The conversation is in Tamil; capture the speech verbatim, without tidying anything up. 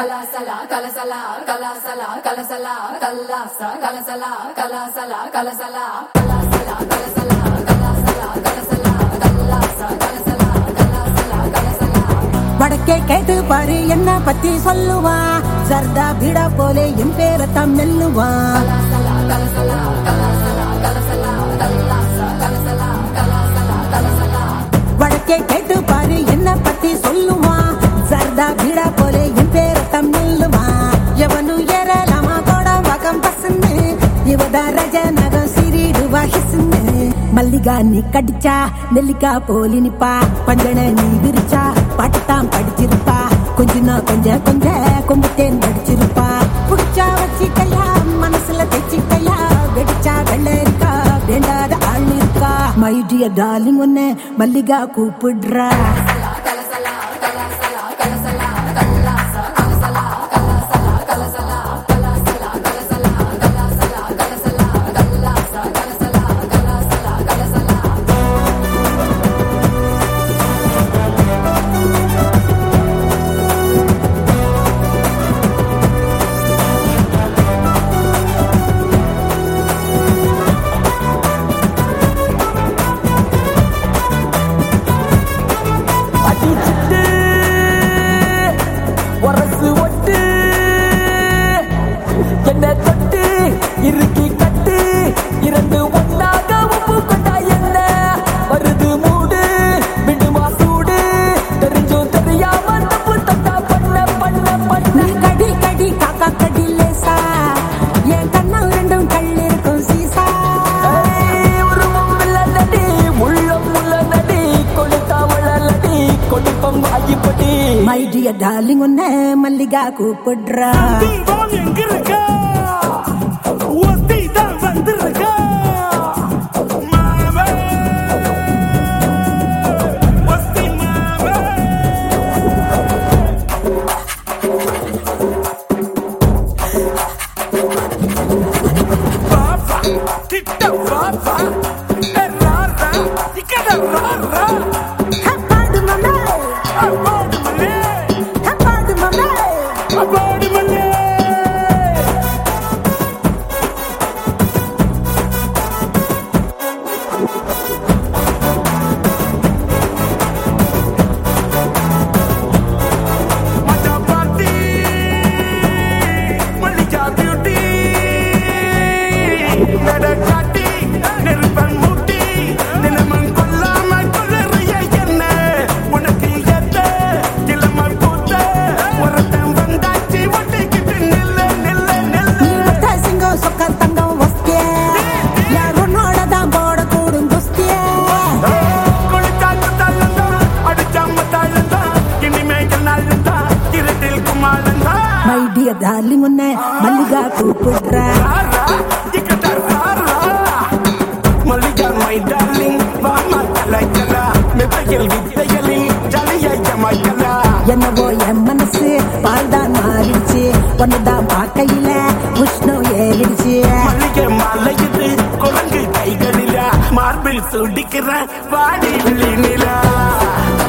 kalasala kalasala kalasala kalasala kalasa kalasala kalasala kalasala kalasala kalasala kalasala kalasala kalasa kalasala kalasala kalasala வடக்கே கேட்டு பாரு என்ன பத்தி சொல்லுவா சர்தா பீடா போலே என் பேரத்தான் மெல்லுவா kalasala kalasala kalasala kalasala kalasa kalasala kalasala kalasala வடக்கே கேட்டு பாரு என்ன பத்தி சொல்லுவா சர்தா பீடா போலே என் பேரத்தான் மெல்லுவா எவனு ஏறலாமா கோட வகம் பசன்னு இவதா ரஜ நகம் சிறிடுவா ஹிசுன்னு மல்லிகா நீ கடிச்சா நெல்லிக்கா போலி நிப்பா பஞ்சன நீ விரிச்சா பாட்டுத்தான் படிச்சிருப்பா கொஞ்சனா கொஞ்ச கொஞ்ச கொம்புத்தேன் படிச்சிருப்பா புடிச்சா வச்சிக்கையா மனசுல தைச்சிக்கையா வெடிச்சா வெள்ளரிக்கா வேண்டாத ஆள் இருக்கா மை டியர் டார்லிங் உன்னை மல்லிகா கூப்பிடுறா kalasala kalasala kalasala kalasa kalasala kalasala kalasala kalasala kalasala kalasala kalasala kalasa kalasala kalasala kalasala வரசு ஒட்டு என்ன தொட்டு இறுக்கி கட்டு இரண்டு ஒன்னாக உப்பு கொண்டா என்ன வருது மூடு விடுமா சூடு தெரிஞ்சும் தெரியாம தப்பு தட்டா பண்ண பண்ண பண்ண நீ கடி கடி காக்கா கடி லேசா என் கண்ணா ரெண்டும் கள்ளிருக்கும் சீசா உருவம் இல்லடி உள்ளம் உள்ளடி கொடுத்தா வளலடி கொடுப்பம் ஆகிப்படி மை டியர் டார்லிங் உன்னை மல்லிகா கூப்பிடுறா தீபம் எங்க இருக்கா ஒத்தி தான் வந்திருக்கா மாவே ஒத்தி மாவே பாபா கிட்ட பாபா ராரா இக்கட ராரா ஹப்பாடு மம்மே அப்பாடு மல்லே ஹப்பாடு மம்மே அப்பாடு மல்லே மச்சா பார்ட்டி மல்லிகா பியூட்டி நடக்காட்டி நெருப்பன் மூட்டி தினமும் கொல்லாம கொள்ளறிய என்ன உனக்கு எத்த கிளம்ப பூத்த ஒருத்தன் வந்தாச்சு ஒட்டிக்கிட்டு நில்ல நில்ல நீ நில்ல ஒத்த சிங்கம் சொக்க தங்கம் வஸ்தியே யார் உன்னோட தான் போட கூடும் குஸ்தியே கொளுத்தாக்கு தள்ளந்தான் அடிச்சாம தாழந்தான் இனிமேல் நாளந்தான் இருட்டில் குமாரந்தான் மை டியர் டார்லிங் உன்னை மல்லிகா கூப்பிடுறா ராரா இக்கட ராரா மல்லிகா மை டார்லிங் வாமா கலைக்கலா மெத்தையில் வித்தைகளில் ஜலிய மைக்கலா என்னவோ என் மனசு பால்தான் மாறிடுச்சு ஒன்னுதான் பார்க்கையில உஷ்ணம் ஏறிடுச்சு மல்லிகை மலையுது குரங்கு கைகளில மார்பில் சுடிக்கிற வாடி நிலா